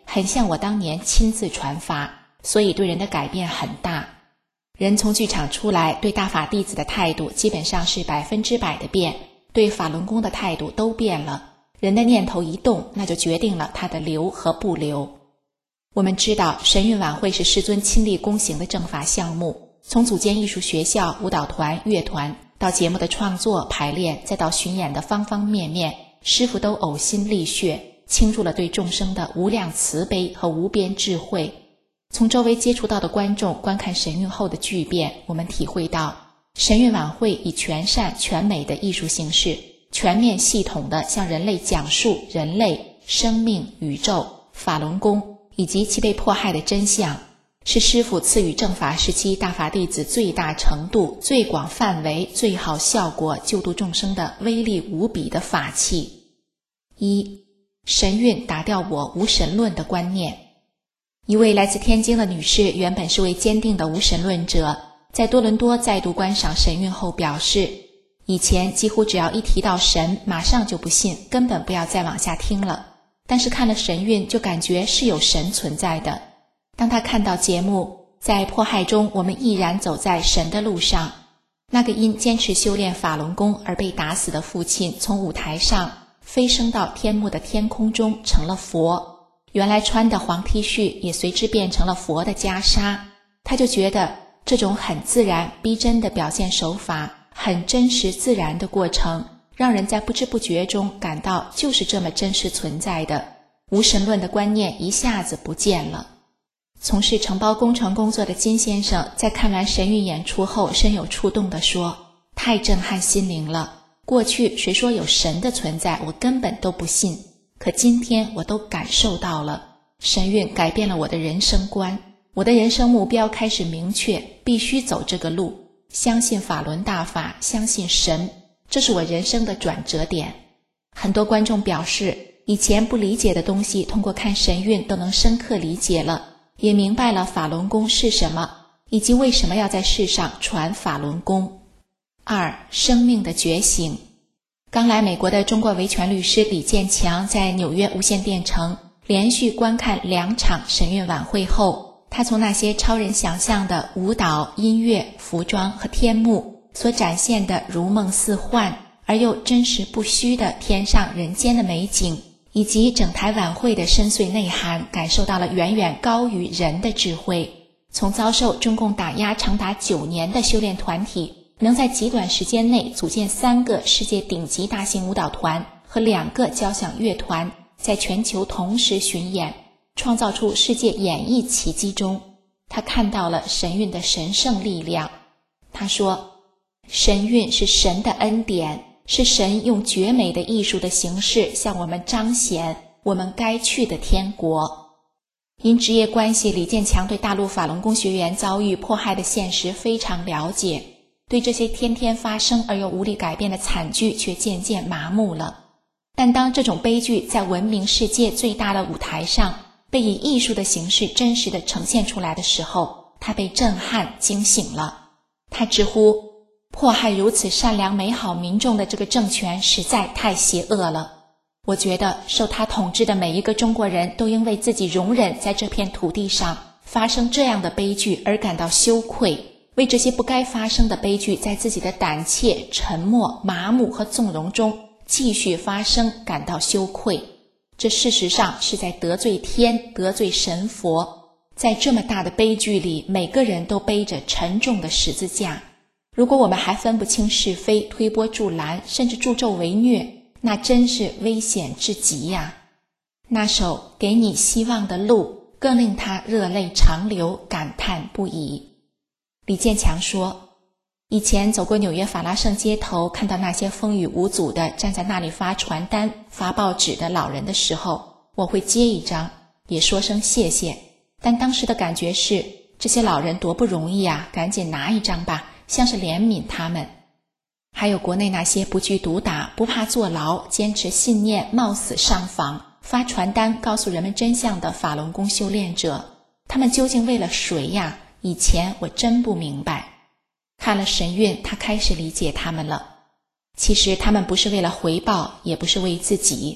很像我当年亲自传发，所以对人的改变很大。人从剧场出来，对大法弟子的态度基本上是百分之百的变，对法轮功的态度都变了。人的念头一动，那就决定了他的留和不留。我们知道神韵晚会是师尊亲力躬行的正法项目，从组建艺术学校、舞蹈团、乐团，到节目的创作、排练，再到巡演的方方面面，师父都呕心沥血，倾注了对众生的无量慈悲和无边智慧。从周围接触到的观众观看神韵后的巨变，我们体会到神韵晚会以全善全美的艺术形式，全面系统地向人类讲述人类、生命、宇宙、法轮功以及其被迫害的真相，是师父赐予正法时期大法弟子最大程度、最广范围、最好效果救度众生的威力无比的法器。一、神韵打掉我无神论的观念。一位来自天津的女士原本是位坚定的无神论者，在多伦多再度观赏神韵后表示，以前几乎只要一提到神，马上就不信，根本不要再往下听了。但是看了神韵，就感觉是有神存在的。当她看到节目在迫害中，我们毅然走在神的路上，那个因坚持修炼法轮功而被打死的父亲，从舞台上飞升到天幕的天空中成了佛，原来穿的黄 T 恤也随之变成了佛的袈裟。他就觉得这种很自然逼真的表现手法，很真实自然的过程，让人在不知不觉中感到就是这么真实存在的，无神论的观念一下子不见了。从事承包工程工作的金先生在看完神韵演出后深有触动地说，太震撼心灵了，过去谁说有神的存在，我根本都不信，可今天我都感受到了，神韵改变了我的人生观，我的人生目标开始明确，必须走这个路，相信法轮大法，相信神，这是我人生的转折点。很多观众表示，以前不理解的东西通过看神韵都能深刻理解了，也明白了法轮功是什么，以及为什么要在世上传法轮功。二、生命的觉醒。刚来美国的中国维权律师李建强在纽约无线电城连续观看两场神韵晚会后，他从那些超人想象的舞蹈、音乐、服装和天幕所展现的如梦似幻而又真实不虚的天上人间的美景，以及整台晚会的深邃内涵，感受到了远远高于人的智慧。从遭受中共打压长达九年的修炼团体，能在极短时间内组建三个世界顶级大型舞蹈团和两个交响乐团，在全球同时巡演，创造出世界演艺奇迹中，他看到了神韵的神圣力量。他说，神韵是神的恩典，是神用绝美的艺术的形式向我们彰显我们该去的天国。因职业关系，李建强对大陆法轮功学员遭遇迫害的现实非常了解，对这些天天发生而又无力改变的惨剧却渐渐麻木了。但当这种悲剧在文明世界最大的舞台上被以艺术的形式真实地呈现出来的时候，他被震撼惊醒了。他直呼，迫害如此善良美好民众的这个政权实在太邪恶了。我觉得受他统治的每一个中国人都应为自己容忍在这片土地上发生这样的悲剧而感到羞愧，为这些不该发生的悲剧在自己的胆怯、沉默、麻木和纵容中继续发生感到羞愧。这事实上是在得罪天，得罪神佛。在这么大的悲剧里，每个人都背着沉重的十字架。如果我们还分不清是非，推波助澜，甚至助纣为虐，那真是危险至极呀！那首给你希望的路更令他热泪长流，感叹不已。李建强说，以前走过纽约法拉盛街头，看到那些风雨无阻地站在那里发传单、发报纸的老人的时候，我会接一张，也说声谢谢。但当时的感觉是，这些老人多不容易啊，赶紧拿一张吧，像是怜悯他们。还有国内那些不惧毒打、不怕坐牢、坚持信念、冒死上访、发传单告诉人们真相的法轮功修炼者，他们究竟为了谁呀？以前我真不明白。看了神韵，他开始理解他们了。其实他们不是为了回报，也不是为自己，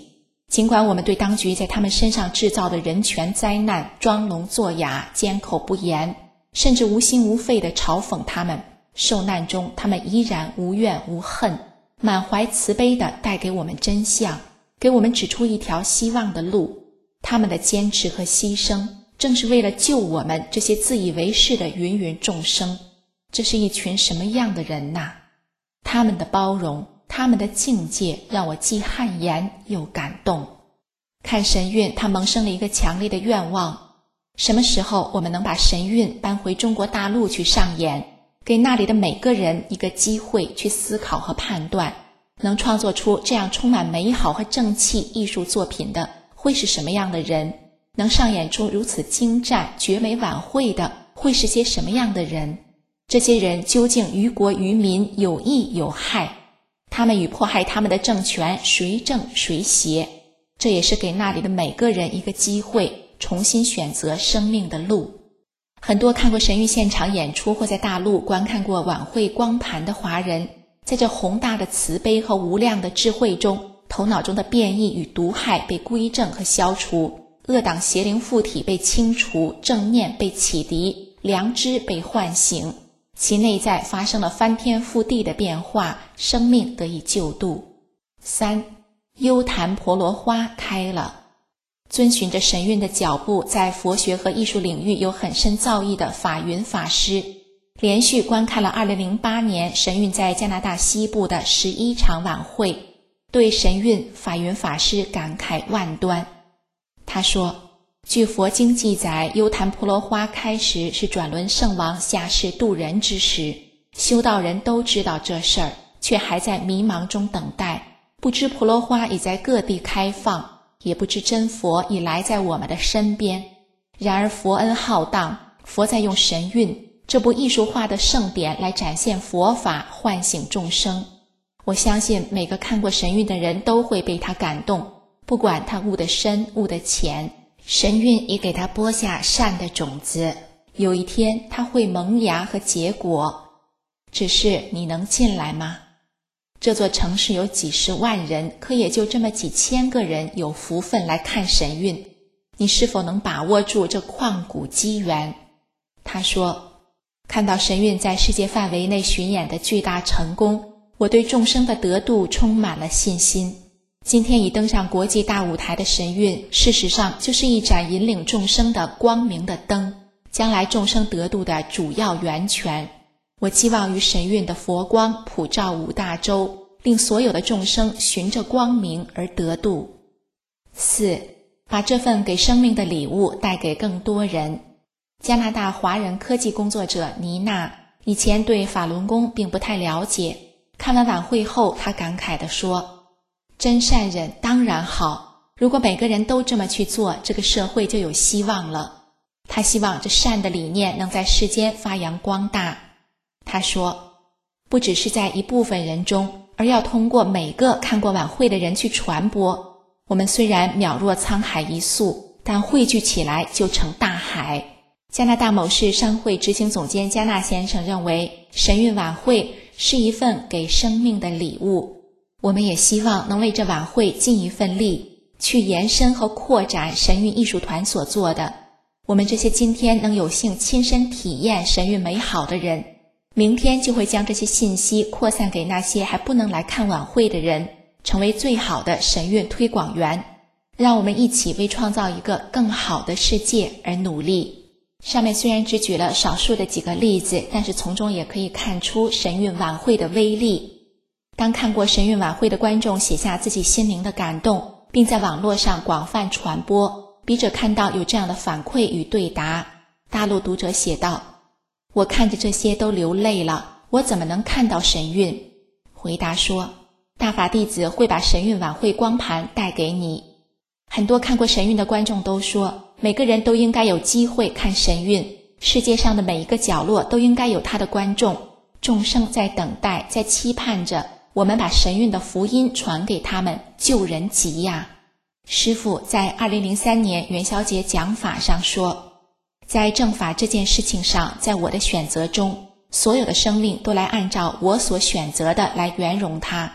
尽管我们对当局在他们身上制造的人权灾难装聋作哑、缄口不言，甚至无心无肺地嘲讽他们，受难中他们依然无怨无恨，满怀慈悲地带给我们真相，给我们指出一条希望的路。他们的坚持和牺牲正是为了救我们这些自以为是的芸芸众生。这是一群什么样的人呐？他们的包容，他们的境界让我既汗颜又感动。看神韵，他萌生了一个强烈的愿望，什么时候我们能把神韵搬回中国大陆去上演，给那里的每个人一个机会去思考和判断，能创作出这样充满美好和正气艺术作品的会是什么样的人，能上演出如此精湛绝美晚会的会是些什么样的人，这些人究竟于国于民有益有害，他们与迫害他们的政权谁正谁邪，这也是给那里的每个人一个机会重新选择生命的路。很多看过神韵现场演出或在大陆观看过晚会光盘的华人，在这宏大的慈悲和无量的智慧中，头脑中的变异与毒害被归正和消除，恶党邪灵附体被清除，正念被启迪，良知被唤醒，其内在发生了翻天覆地的变化，生命得以救度。三，幽檀婆罗花开了。遵循着神韵的脚步，在佛学和艺术领域有很深造诣的法云法师，连续观看了二零零八年神韵在加拿大西部的十一场晚会，对神韵法云法师感慨万端。他说，据佛经记载，幽檀婆罗花开时是转轮圣王下世渡人之时，修道人都知道这事儿，却还在迷茫中等待，不知婆罗花已在各地开放，也不知真佛已来在我们的身边。然而佛恩浩荡，佛在用神韵这部艺术化的圣典来展现佛法，唤醒众生。我相信每个看过神韵的人都会被他感动，不管他悟得深悟得浅，神韵已给他播下善的种子，有一天他会萌芽和结果，只是你能进来吗？这座城市有几十万人，可也就这么几千个人有福分来看神韵，你是否能把握住这旷古机缘？他说，看到神韵在世界范围内巡演的巨大成功，我对众生的得度充满了信心。今天已登上国际大舞台的神韵，事实上就是一盏引领众生的光明的灯，将来众生得度的主要源泉。我期望于神韵的佛光普照五大洲，令所有的众生循着光明而得度。四，把这份给生命的礼物带给更多人。加拿大华人科技工作者妮娜以前对法轮功并不太了解，看完晚会后，她感慨地说，真善忍当然好，如果每个人都这么去做，这个社会就有希望了。她希望这善的理念能在世间发扬光大。他说，不只是在一部分人中，而要通过每个看过晚会的人去传播。我们虽然渺若沧海一粟，但汇聚起来就成大海。加拿大某市商会执行总监加纳先生认为，神韵晚会是一份给生命的礼物。我们也希望能为这晚会尽一份力，去延伸和扩展神韵艺术团所做的。我们这些今天能有幸亲身体验神韵美好的人，明天就会将这些信息扩散给那些还不能来看晚会的人，成为最好的神韵推广员。让我们一起为创造一个更好的世界而努力。上面虽然只举了少数的几个例子，但是从中也可以看出神韵晚会的威力。当看过神韵晚会的观众写下自己心灵的感动，并在网络上广泛传播，笔者看到有这样的反馈与对答。大陆读者写道，我看着这些都流泪了，我怎么能看到神韵？回答说，大法弟子会把神韵晚会光盘带给你。很多看过神韵的观众都说，每个人都应该有机会看神韵，世界上的每一个角落都应该有他的观众，众生在等待，在期盼着我们把神韵的福音传给他们，救人急呀。师父在二零零三年元宵节讲法上说，在正法这件事情上，在我的选择中，所有的生命都来按照我所选择的来圆融它，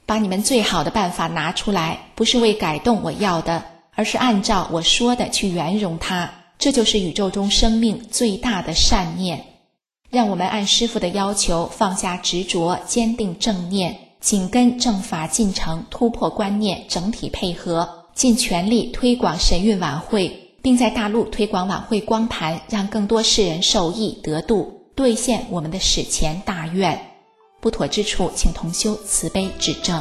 把你们最好的办法拿出来，不是为改动我要的，而是按照我说的去圆融它，这就是宇宙中生命最大的善念。让我们按师父的要求，放下执着，坚定正念，紧跟正法进程，突破观念，整体配合，尽全力推广神韵晚会，并在大陆推广晚会光盘，让更多世人受益得度，兑现我们的史前大愿。不妥之处，请同修慈悲指正。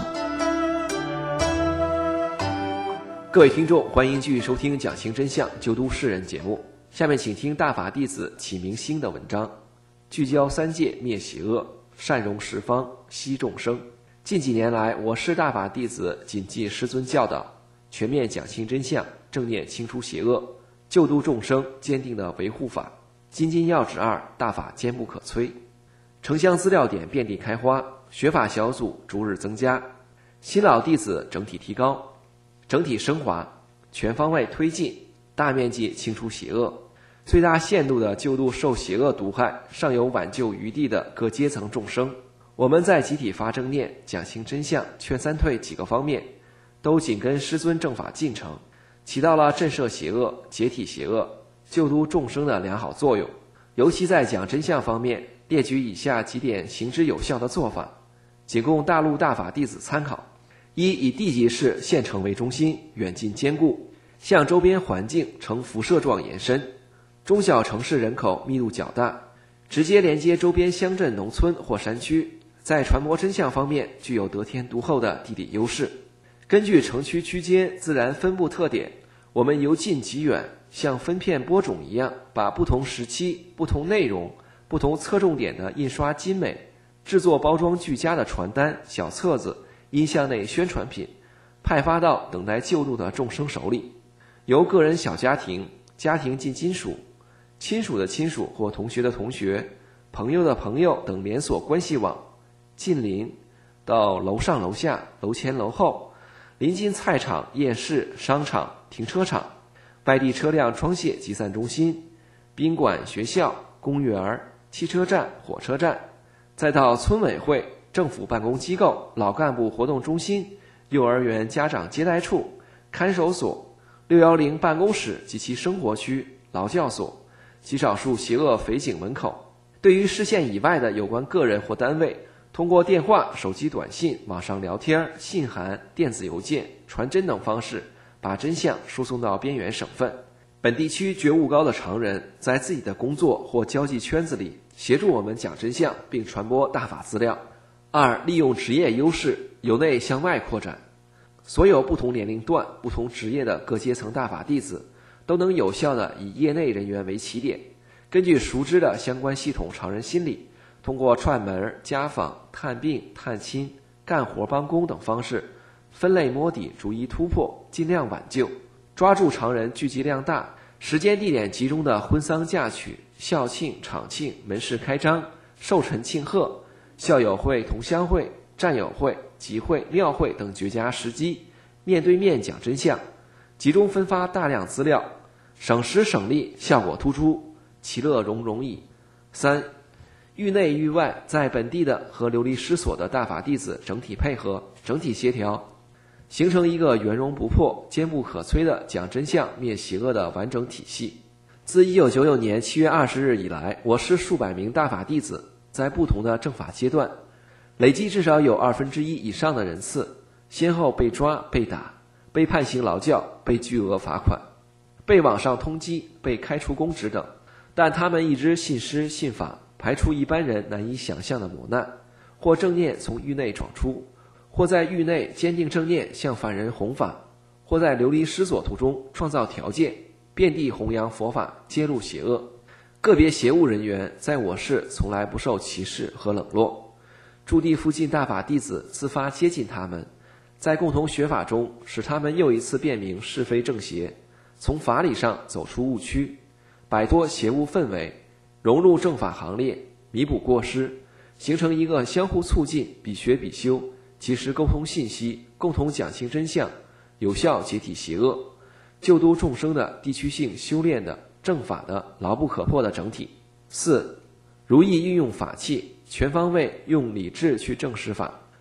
各位听众，欢迎继续收听讲清真相救度世人节目。下面请听大法弟子启明星的文章，聚焦三界灭邪恶，善容十方息众生。近几年来，我师大法弟子谨记师尊教导，全面讲清真相，正念清除邪恶，救度众生，坚定的维护法。金金要旨二，大法坚不可摧。城乡资料点遍地开花，学法小组逐日增加，新老弟子整体提高，整体升华，全方位推进，大面积清除邪恶，最大限度地救度受邪恶毒害尚有挽救余地的各阶层众生。我们在集体发正念、讲清真相、劝三退几个方面，都紧跟师尊正法进程，起到了震慑邪恶、解体邪恶、救度众生的良好作用。尤其在讲真相方面，列举以下几点行之有效的做法，仅供大陆大法弟子参考。一、以地级市县城为中心，远近兼顾，向周边环境呈辐射状延伸。中小城市人口密度较大，直接连接周边乡镇、农村或山区，在传播真相方面具有得天独厚的地理优势。根据城区区间自然分布特点，我们由近及远，像分片播种一样，把不同时期、不同内容、不同侧重点的印刷精美、制作包装俱佳的传单、小册子、音像内宣传品，派发到等待救助的众生手里。由个人小家庭、家庭近亲属、亲属的亲属或同学的同学、朋友的朋友等连锁关系网，近邻到楼上楼下、楼前楼后，临近菜场、夜市、商场、停车场、外地车辆装卸集散中心、宾馆、学校、公园、汽车站、火车站，再到村委会、政府办公机构、老干部活动中心、幼儿园家长接待处、看守所、六一零办公室及其生活区、劳教所、极少数邪恶匪警门口。对于视线以外的有关个人或单位，通过电话、手机短信、网上聊天、信函、电子邮件、传真等方式，把真相输送到边缘省份。本地区觉悟高的常人，在自己的工作或交际圈子里协助我们讲真相，并传播大法资料。二、利用职业优势，由内向外扩展。所有不同年龄段、不同职业的各阶层大法弟子，都能有效地以业内人员为起点，根据熟知的相关系统常人心理，通过串门、家访、探病、探亲、干活帮工等方式，分类摸底，逐一突破，尽量挽救，抓住常人聚集量大、时间地点集中的婚丧嫁娶、校庆、场庆、门市开张、寿辰庆贺、校友会、同乡会、战友会、集会、庙会等绝佳时机，面对面讲真相，集中分发大量资料，省时省力，效果突出，其乐融融矣。三、域内域外在本地的和流离失所的大法弟子整体配合、整体协调，形成一个圆融不破、坚不可摧的讲真相灭邪恶的完整体系。自一九九九年七月二十日以来，我师数百名大法弟子在不同的正法阶段，累计至少有二分之一以上的人次，先后被抓、被打、被判刑劳教、被巨额罚款、被网上通缉、被开除公职等。但他们一直信师信法，排除一般人难以想象的磨难，或正念从狱内闯出，或在狱内坚定正念向凡人弘法，或在流离失所途中创造条件，遍地弘扬佛法，揭露邪恶。个别邪物人员在我市从来不受歧视和冷落，驻地附近大法弟子自发接近他们，在共同学法中使他们又一次辨明是非正邪，从法理上走出误区，摆脱邪物氛围，融入正法行列，弥补过失，形成一个相互促进、比学比修、及时沟通信息、共同讲清真相、有效解体邪恶、救度众生的地区性修炼的正法的牢不可破的整体。四、如意运用法器，全方位用理智去证实法，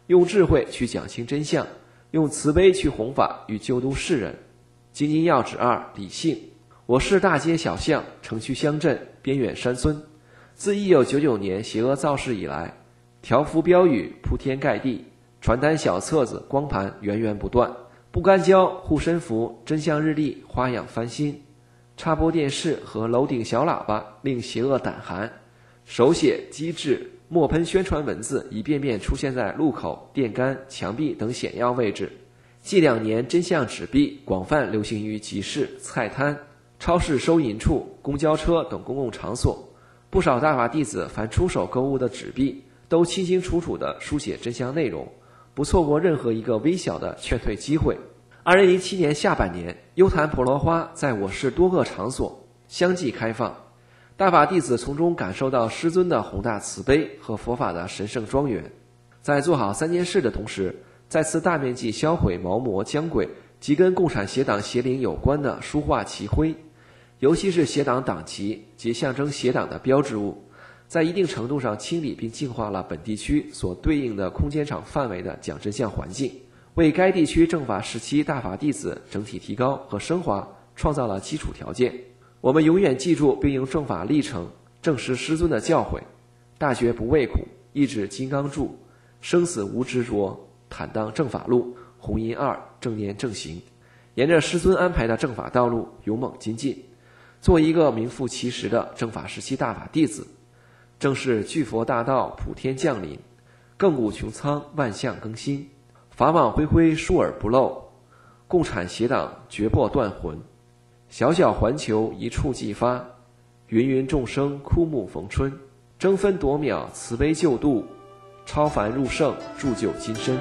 用智慧去讲清真相，用慈悲去弘法与救度世人。京津要旨二：理性。我市大街小巷、城区乡镇、边远山村，自一九九九年邪恶造势以来，条幅标语铺天盖地，传单小册子光盘源源不断，不干胶、护身符、真相日历花样翻新，插播电视和楼顶小喇叭令邪恶胆寒，手写机制墨喷宣传文字一遍遍出现在路口、电杆、墙壁等显要位置。近两年真相纸币广泛流行于集市、菜摊、超市收银处、公交车等公共场所，不少大法弟子凡出手购物的纸币都清清楚楚地书写真相内容，不错过任何一个微小的劝退机会。二零零七年下半年，优坛婆罗花在我市多个场所相继开放，大法弟子从中感受到师尊的宏大慈悲和佛法的神圣庄严。在做好三件事的同时，再次大面积销毁毛膜、浆轨及跟共产邪党邪灵有关的书画旗徽，尤其是邪党党旗及象征邪党的标志物，在一定程度上清理并净化了本地区所对应的空间场范围的讲真相环境，为该地区正法时期大法弟子整体提高和升华创造了基础条件。我们永远记住并用正法历程证实师尊的教诲：大觉不畏苦，意志金刚柱，生死无执着，坦荡正法路，弘音二，正念正行。沿着师尊安排的正法道路勇猛精进，做一个名副其实的正法时期大法弟子。正是巨佛大道普天降临，亘古穹苍万象更新，法网恢恢疏而不漏，共产邪党绝破断魂，小小环球一触即发，芸芸众生枯木逢春，争分夺秒慈悲救度，超凡入圣铸就今生。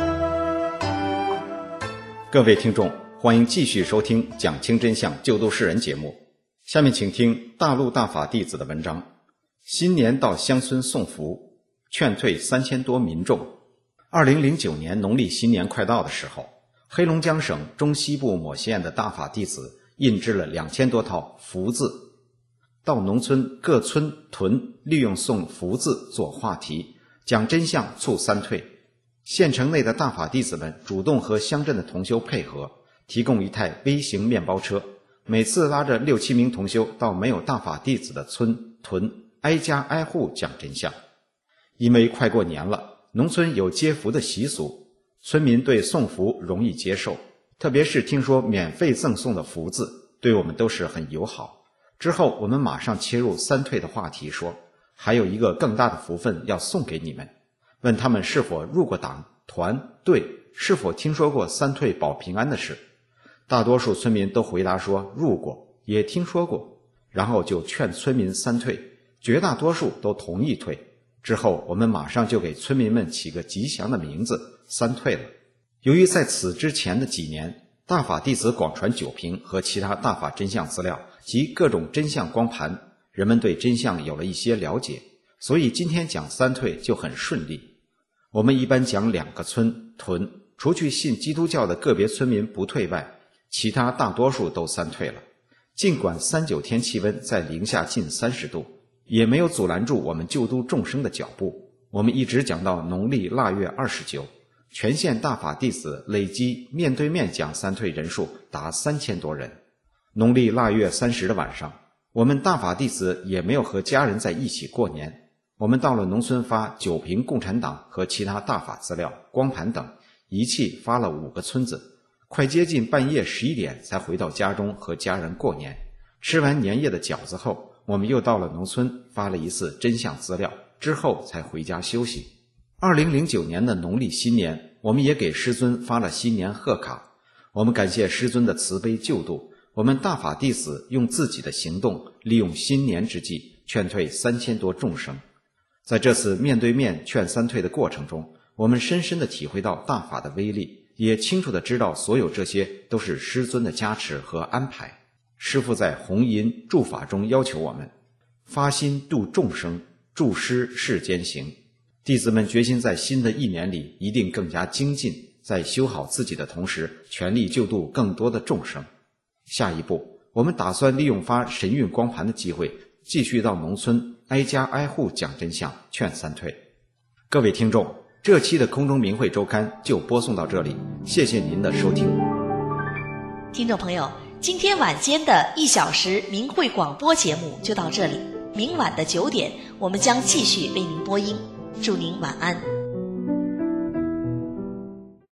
各位听众，欢迎继续收听讲清真相救度世人节目。下面请听大陆大法弟子的文章：新年到乡村送福，劝退三千多民众。二零零九年农历新年快到的时候，黑龙江省中西部某县的大法弟子印制了两千多套福字，到农村各村屯利用送福字做话题，讲真相促三退。县城内的大法弟子们主动和乡镇的同修配合，提供一台微型面包车，每次拉着六七名同修到没有大法弟子的村屯挨家挨户讲真相。因为快过年了，农村有接福的习俗，村民对送福容易接受，特别是听说免费赠送的福字，对我们都是很友好。之后我们马上切入三退的话题，说还有一个更大的福分要送给你们，问他们是否入过党、团、队，是否听说过三退保平安的事。大多数村民都回答说入过，也听说过，然后就劝村民三退，绝大多数都同意退。之后我们马上就给村民们起个吉祥的名字，三退了。由于在此之前的几年，大法弟子广传酒瓶和其他大法真相资料及各种真相光盘，人们对真相有了一些了解，所以今天讲三退就很顺利。我们一般讲两个村屯，除去信基督教的个别村民不退外，其他大多数都三退了。尽管三九天气温在零下近三十度，也没有阻拦住我们救度众生的脚步。我们一直讲到农历腊月二十九，全县大法弟子累计面对面讲三退人数达三千多人。农历腊月三十的晚上，我们大法弟子也没有和家人在一起过年，我们到了农村发酒瓶共产党和其他大法资料、光盘等，一气发了五个村子，快接近半夜十一点才回到家中和家人过年。吃完年夜的饺子后，我们又到了农村发了一次真相资料，之后才回家休息。二零零九年的农历新年，我们也给师尊发了新年贺卡。我们感谢师尊的慈悲救度，我们大法弟子用自己的行动，利用新年之际劝退三千多众生。在这次面对面劝三退的过程中，我们深深地体会到大法的威力，也清楚地知道所有这些都是师尊的加持和安排。师父在弘音助法中要求我们发心度众生，助师世间行。弟子们决心在新的一年里一定更加精进，在修好自己的同时，全力救度更多的众生。下一步，我们打算利用发神韵光盘的机会，继续到农村挨家挨户讲真相，劝三退。各位听众， 这期的空中明慧周刊就播送到这里，谢谢您的收听。 听众朋友，今天晚间的一小时明慧广播节目就到这里，明晚的九点我们将继续为您播音，祝您晚安。